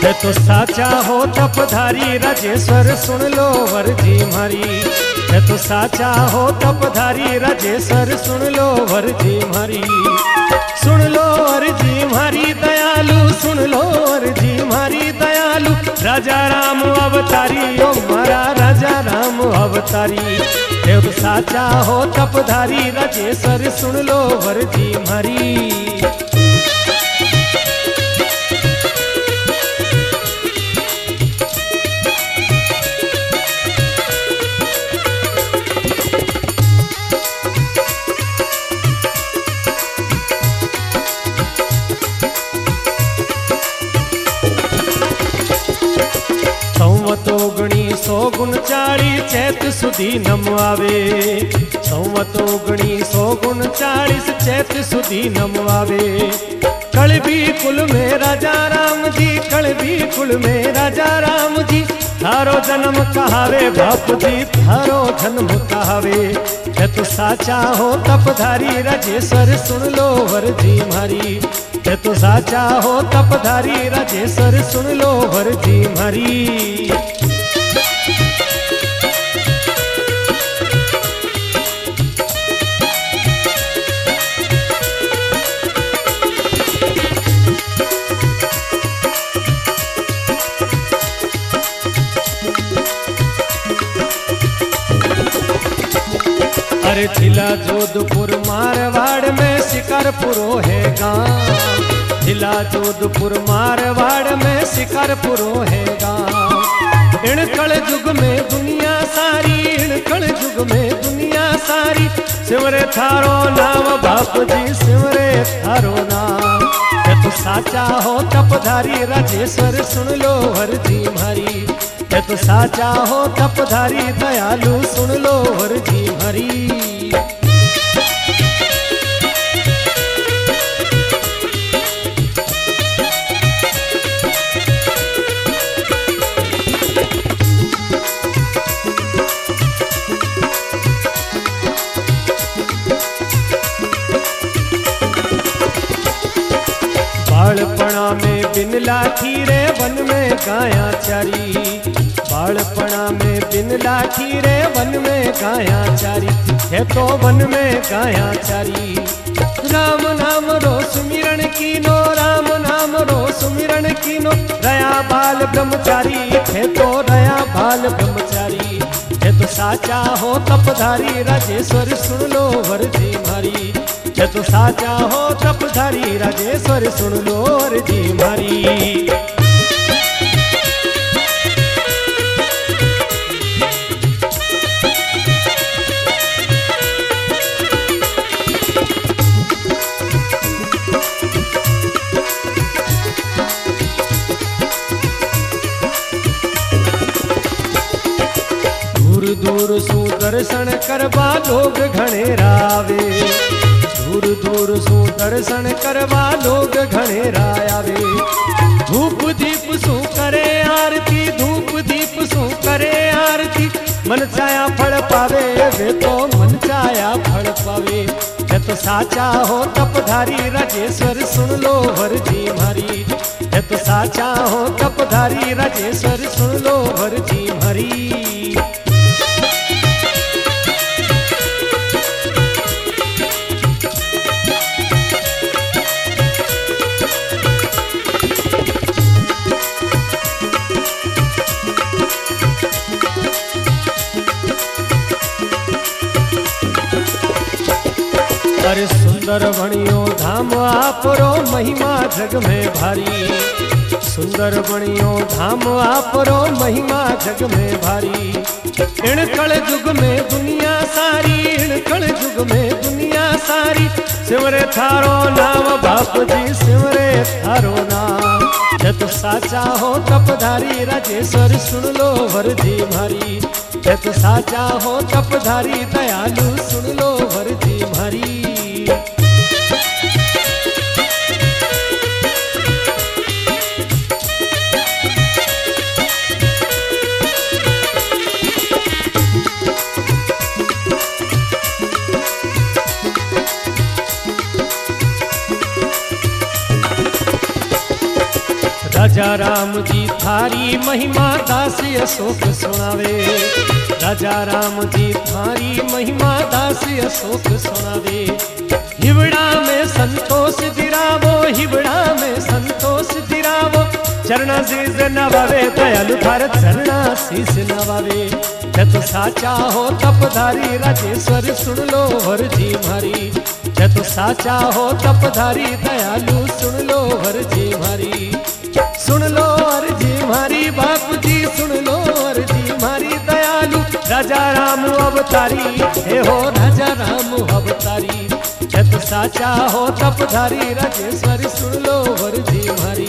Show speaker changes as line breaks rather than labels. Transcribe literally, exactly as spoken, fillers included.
है तो साचा हो तपधारी राजेश्वर सुन लो वरजी मारी। है तो साचा हो तपधारी राजेश्वर सुन लो वरजी मारी। सुन लो वरजी मारी दयालु सुन लो वरजी मारी दयालु। राजा राम अवतारी ओ मारा राजा राम अवतारी। है तो साचा हो तपधारी राजेश्वर सुन लो वरजी मारी। सौ गुण चाली चैत सुधी नम आवे। संवतो गणी सौ गुण चालीस चैत सुधी नम आवे। कलबी कुल में राजा राम जी कलबी कुल में राजा राम जी। थारो जन्म कहावे बाप जी थारो जन्म कहावे। है तो साचा हो तपधारी राजेश्वर सुन लो वरजी मारी। है तो साचा हो तपधारी राजेश्वर सुन लो वरजी मारी। अरे जिला जोधपुर मारवाड़ में शिकारपुरो है गाँव। जिला जोधपुर मारवाड़ में शिकारपुरो है गाँव। इन कल युग में दुनिया सारी इन कल युग में दुनिया सारी। सिमरे थारो नाम बाप जी सिमरे थारो नाम। है तो साचा हो तपधारी राजेश्वर सुन लो वरजी मारी। है तो साचा हो तपधारी दयालु सुन लो वरजी मारी। बालपणा में बिन लाठी रे वन में गाया चारी। बालपणा में बिन लाठी रे वन में गाया चारी। है तो वन में गाया चारी। राम नाम रो सुमिरन कीनो राम नाम रो सुमिरन कीनो। रया बाल ब्रह्मचारी है तो रया बाल ब्रह्मचारी। है तो साचा हो तपधारी राजेश्वर सुन लो वरजी मारी। है तो साचा हो तपधारी राजेश्वर सुन लो वरजी मारी। दूर दूर सु दर्शन करवा लोग घणेरा आवे। दूर दूर सु दर्शन करवा लोग घणेरा आवे। धूप दीप सु करे आरती धूप दीप सु करे आरती। मन चाया फल पावे वे तो मन चाया फल पावे। है तो साचा हो तपधारी राजेश्वर सुन लो वरजी मारी। है तो साचा हो तपधारी राजेश्वर सुन लो वरजी मारी। अरे सुंदर बणियो धाम आपरो महिमा जग में भारी। सुंदर बणियो धाम आपरो महिमा जग में भारी। इन कल युग में दुनिया सारी इन कल युग में दुनिया सारी। सिमरे थारो नाम बाप जी सिमरे थारो नाम। है तो साचा हो तपधारी राजेश्वर सुन लो वरजी मारी। है तो साचा हो तपधारी दयालु सुन लो वरजी मारी। राजा राम जी थारी महिमा दास अशोक सुनावे। राजा राम जी थारी महिमा दास अशोक सुनावे। हिवड़ा में संतोष दिरावो, हिवड़ा में संतोष दिरावो। चरणा शीस नवावे दयालु थार चरणा शीस नवावे। जत साचा हो तपधारी राजेश्वर सुन लो वरजी मारी। जत साचा हो तपधारी दयालु सुन लो वरजी मारी। सुन लो अर्जी मारी बापू जी सुन लो अर्जी मारी दयालु राजा राम अवतारी। हे हो राजा राम अवतारी। जत साचा हो तपधारी राजेश्वर सुन लो वरजी मारी।